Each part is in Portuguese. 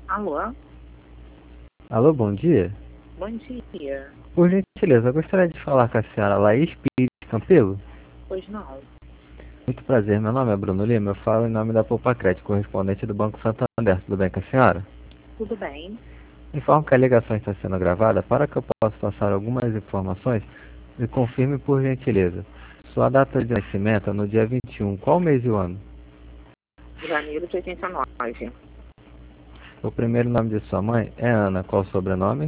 Alô? Alô, bom dia. Bom dia. Por gentileza, eu gostaria de falar com a senhora Laís Pires Campelo. Pois não. Muito prazer, meu nome é Bruno Lima, eu falo em nome da Poupa-Crédito, correspondente do Banco Santander. Tudo bem com a senhora? Tudo bem? Informo que a ligação está sendo gravada para que eu possa passar algumas informações e confirme por gentileza. Sua data de nascimento é no dia 21, qual mês e o ano? Janeiro de 89. O primeiro nome de sua mãe é Ana, qual o sobrenome?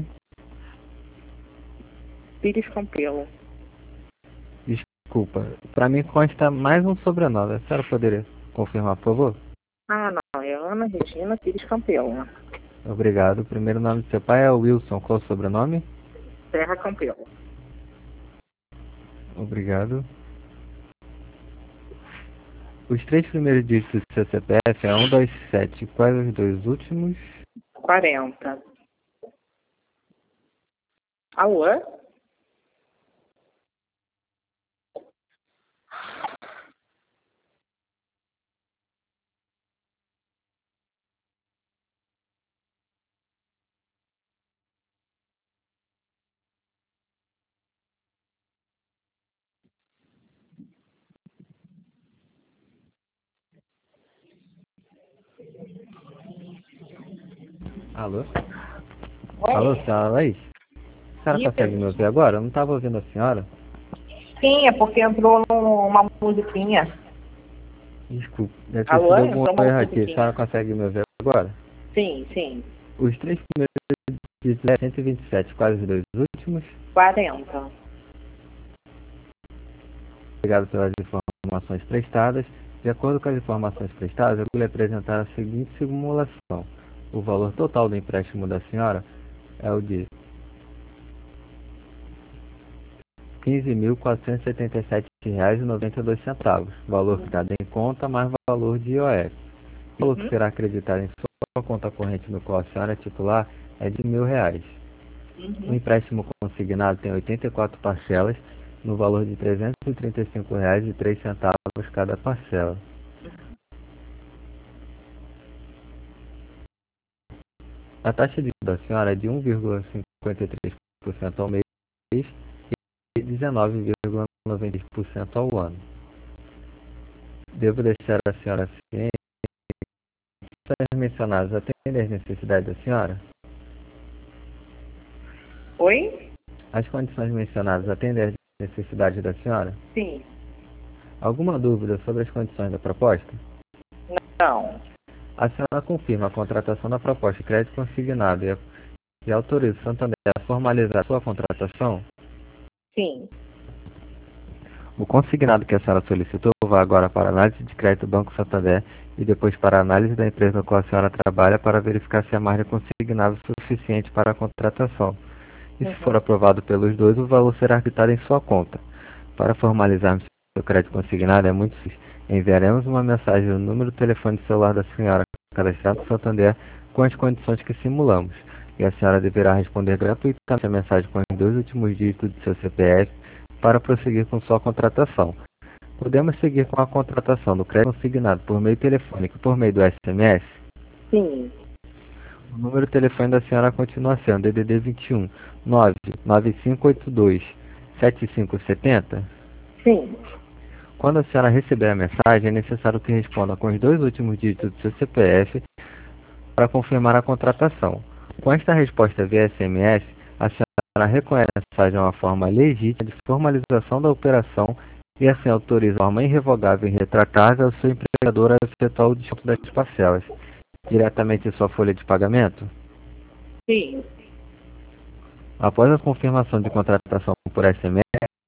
Pires Campelo. Desculpa, para mim consta mais um sobrenome. A senhora poderia confirmar, por favor? Ah, não. É Ana Regina Pires Campelo. Obrigado. O primeiro nome do seu pai é Wilson. Qual o sobrenome? Terra Campelo. Obrigado. Os três primeiros dígitos do seu CPF é 127. Quais os dois últimos? 40. Alô? Alô? Alô, Oi? senhora Laís? A senhora consegue me ouvir agora? Eu não estava ouvindo a senhora. Sim, é porque entrou uma musiquinha. Desculpe, deve ter Alô? sido algum Entrou uma erro aqui. A senhora musiquinha. consegue me ouvir agora? Sim, sim. Os três primeiros dígitos é 127. Quais os dois últimos? 40. Obrigado pelas informações prestadas. De acordo com as informações prestadas, eu vou lhe apresentar a seguinte simulação. O valor total do empréstimo da senhora é o de R$ 15.477,92, valor ficado em conta mais valor de IOF. O valor que Uhum. será acreditado em sua conta corrente no qual a senhora é titular é de R$ 1.000. O Uhum. empréstimo consignado tem 84 parcelas, no valor de R$ 335,03 cada parcela. A taxa de juros da senhora é de 1,53% ao mês e 19,93% ao ano. Devo deixar a senhora ciente das mencionadas atendem às necessidades da senhora? Oi? As condições mencionadas atendem às necessidades da senhora? Sim. Alguma dúvida sobre as condições da proposta? Não. A senhora confirma a contratação da proposta de crédito consignado e autoriza o Santander a formalizar sua contratação? Sim. O consignado que a senhora solicitou vai agora para a análise de crédito do Banco Santander e depois para a análise da empresa na qual a senhora trabalha para verificar se a margem consignada é suficiente para a contratação. E se for Uhum. aprovado pelos dois, o valor será quitado em sua conta. Para formalizarmos seu crédito consignado é muito simples. Enviaremos uma mensagem no número do telefone celular da senhora cadastrado no Santander com as condições que simulamos. E a senhora deverá responder gratuitamente a mensagem com os dois últimos dígitos do seu CPF para prosseguir com sua contratação. Podemos seguir com a contratação do crédito consignado por meio telefônico e por meio do SMS? Sim. O número de telefone da senhora continua sendo DDD 21 99582 7570. Sim. Quando a senhora receber a mensagem, é necessário que responda com os dois últimos dígitos do seu CPF para confirmar a contratação. Com esta resposta via SMS, a senhora reconhece a mensagem uma forma legítima de formalização da operação e assim autoriza de forma irrevogável e irretratável ao seu empregador a efetuar o desconto das parcelas diretamente em sua folha de pagamento. Sim. Após a confirmação de contratação por SMS,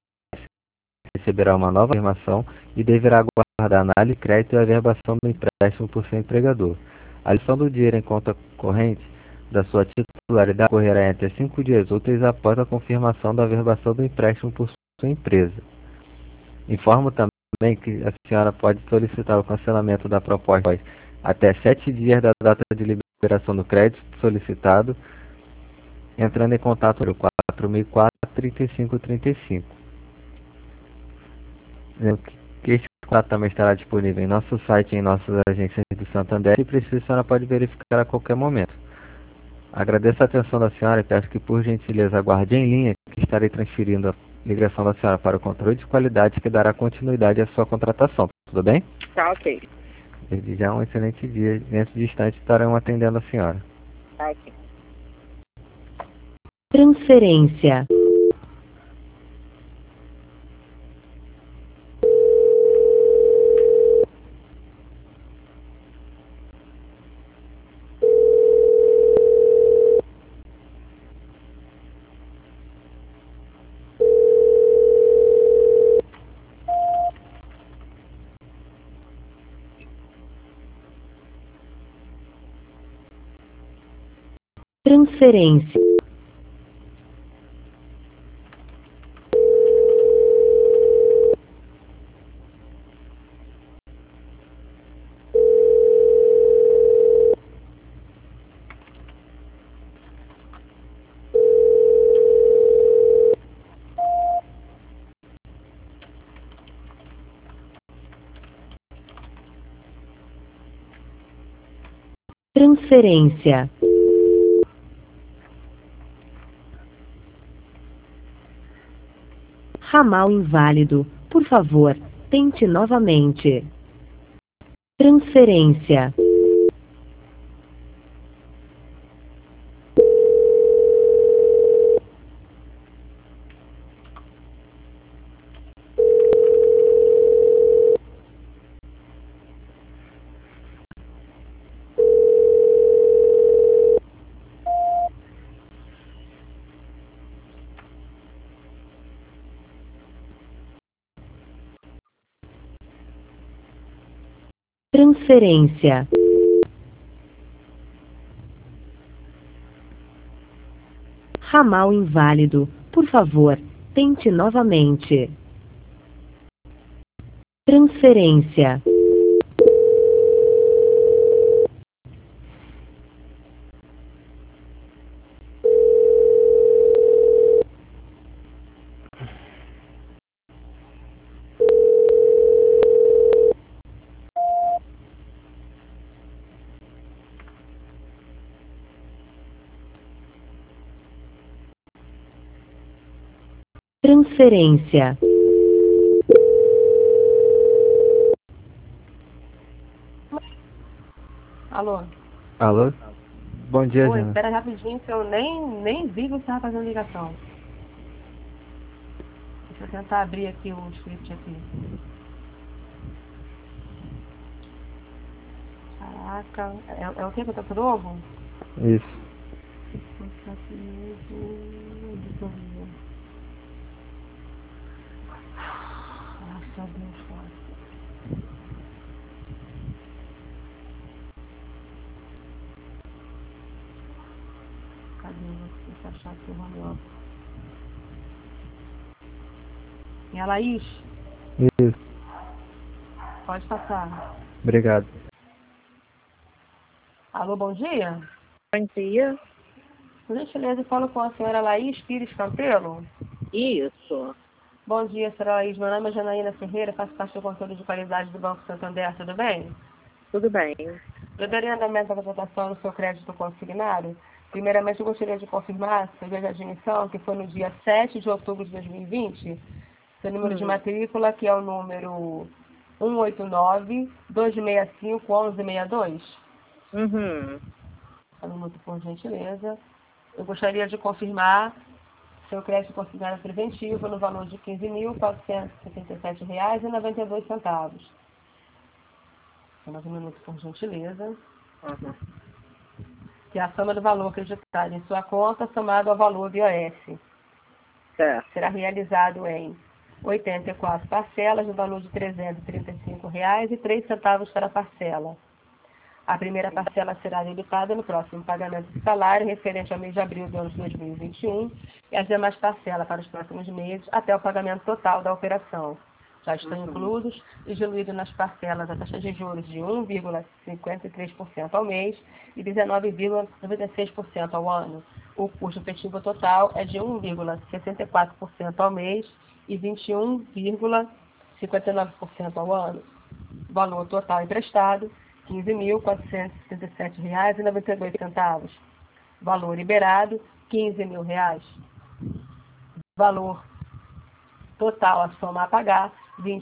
receberá uma nova confirmação e deverá aguardar a análise de crédito e a averbação do empréstimo por seu empregador. A lição do dinheiro em conta corrente da sua titularidade ocorrerá entre 5 dias úteis após a confirmação da averbação do empréstimo por sua empresa. Informo também que a senhora pode solicitar o cancelamento da proposta até 7 dias da data de liberação do crédito solicitado, entrando em contato no 4004-3535. Que este contrato também estará disponível em nosso site e em nossas agências do Santander. Se precisar, a senhora pode verificar a qualquer momento. Agradeço a atenção da senhora e peço que, por gentileza, aguarde em linha, que estarei transferindo a ligação da senhora para o controle de qualidade que dará continuidade à sua contratação. Tudo bem? Tá ok. Desde já um excelente dia. Dentro de instantes estarão atendendo a senhora. Tá ok. Transferência. Transferência. Transferência. Ramal inválido. Por favor, tente novamente. Transferência. Transferência. Ramal inválido. Por favor, tente novamente. Transferência. Transferência. Alô? Alô? Bom dia, Oi, Jana. espera rapidinho que eu nem vi que você estava fazendo ligação. Deixa eu tentar abrir aqui o script aqui. Caraca, é o que eu tô novo? Isso. Graças a Deus, cara. Cadê você? Deixa eu achar aqui o home office. E a Laís? Isso. Pode passar. Obrigado. Alô, bom dia? Bom dia. Por gentileza, eu falo com a senhora Laís Pires Campelo. Isso. Bom dia, senhora Laís. Meu nome é Janaína Ferreira, faço parte do controle de qualidade do Banco Santander, tudo bem? Tudo bem. Eu daria andamento à contratação no seu crédito consignado. Primeiramente, eu gostaria de confirmar seu dia de admissão, que foi no dia 7 de outubro de 2020. Seu número de matrícula, que é o número 189-265-1162. Uhum. Um minuto, por gentileza. Eu gostaria de confirmar seu crédito consignado preventivo no valor de R$ 15.477,92. Mais um minuto, por gentileza. Uhum. Que é a soma do valor acreditado em sua conta somado ao valor do IOS. Certo. Será realizado em 84 parcelas no valor de R$ 335,03 para a parcela. A primeira parcela será debitada no próximo pagamento do salário referente ao mês de abril do ano de 2021 e as demais parcelas para os próximos meses até o pagamento total da operação. Já estão inclusos e diluídos nas parcelas a taxa de juros de 1,53% ao mês e 19,96% ao ano. O custo efetivo total é de 1,64% ao mês e 21,59% ao ano. Valor total emprestado, R$ 15.477,92. Valor liberado, R$ 15.000. Valor total a soma a pagar, R$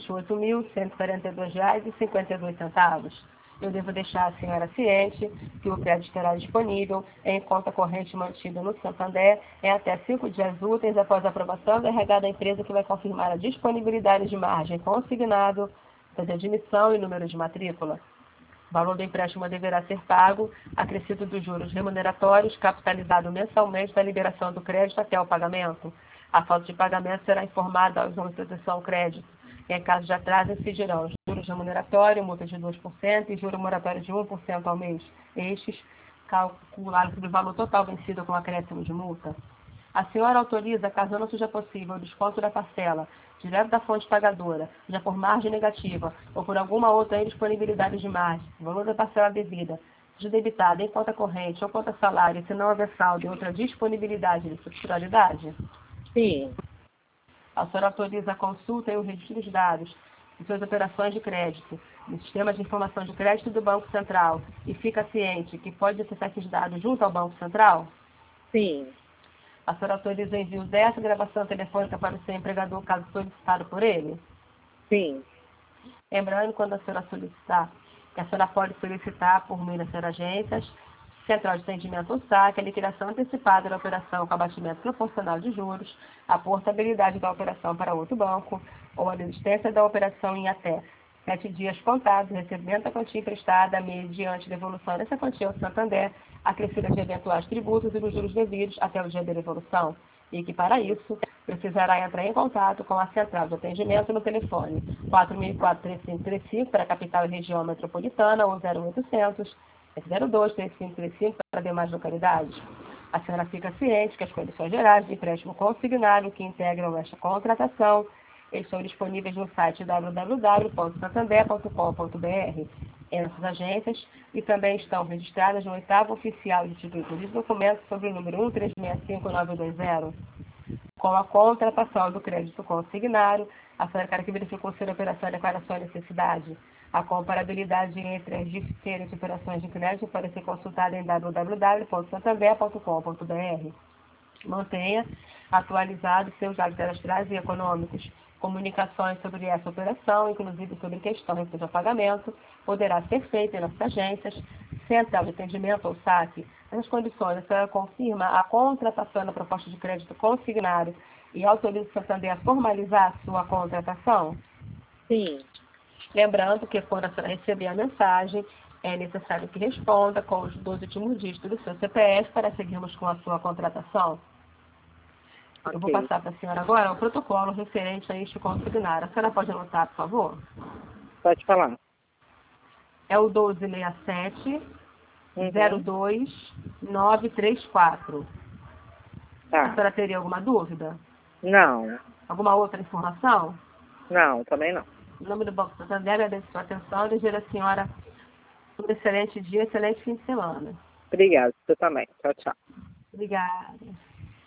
28.142,52. Eu devo deixar a senhora ciente que o crédito estará disponível em conta corrente mantida no Santander em até 5 dias úteis após a aprovação do RH da empresa, que vai confirmar a disponibilidade de margem consignado, de admissão e número de matrícula. O valor do empréstimo deverá ser pago, acrescido dos juros remuneratórios, capitalizado mensalmente da liberação do crédito até o pagamento. A falta de pagamento será informada aos órgãos de proteção ao crédito. Em caso de atraso, incidirão juros remuneratórios, multa de 2% e juro moratório de 1% ao mês. Estes calculados sobre o valor total vencido com acréscimo de multa. A senhora autoriza, caso não seja possível, o desconto da parcela, direto da fonte pagadora, já por margem negativa ou por alguma outra indisponibilidade de margem, o valor da parcela devida, seja debitada em conta corrente ou conta salário, se não houver saldo e outra disponibilidade de subsidiariedade? Sim. A senhora autoriza a consulta e o registro dos dados de suas operações de crédito no Sistema de Informação de Crédito do Banco Central e fica ciente que pode acessar esses dados junto ao Banco Central? Sim. A senhora autoriza o envio dessa gravação telefônica para o seu empregador, caso solicitado por ele? Sim. Lembrando, quando a senhora solicitar, que a senhora pode solicitar por meio das senhora agências, Central de Atendimento ou SAC, a liquidação antecipada da operação com abatimento proporcional de juros, a portabilidade da operação para outro banco, ou a desistência da operação em até 7 dias contados, recebimento da quantia emprestada, mediante devolução dessa quantia ao Santander, acrescida de eventuais tributos e dos juros devidos até o dia da devolução, e que, para isso, precisará entrar em contato com a Central de Atendimento no telefone 4004-3535 para a capital e região metropolitana ou 0800 02-3535 para demais localidades. A senhora fica ciente que as condições gerais de empréstimo consignado que integram esta contratação estão disponíveis no site www.santander.com.br, em nossas agências, e também estão registradas no 8º Oficial de Títulos de Documentos sobre o número 1365920. Com a contratação do crédito consignado, a senhora quer que verificou se a operação adequada à sua necessidade. A comparabilidade entre as diferentes operações de crédito pode ser consultada em www.santander.com.br. Mantenha atualizados seus dados cadastrais e econômicos. Comunicações sobre essa operação, inclusive sobre questões de pagamento, poderá ser feita em nossas agências, Central de Atendimento ou SAC. Nessas condições, a senhora confirma a contratação da proposta de crédito consignado e autoriza o Santander a formalizar sua contratação? Sim. Lembrando que quando a senhora receber a mensagem, é necessário que responda com os 2 últimos dígitos do seu CPF para seguirmos com a sua contratação. Okay. Eu vou passar para a senhora agora o protocolo referente a este consignado. A senhora pode anotar, por favor? Pode falar. É o 1267 02934. Tá. A senhora teria alguma dúvida? Não. Alguma outra informação? Não, também não. Em nome do Banco Santander, agradeço a sua atenção e desejo a senhora um excelente dia, excelente fim de semana. Obrigada. Você também. Tchau, tchau. Obrigada.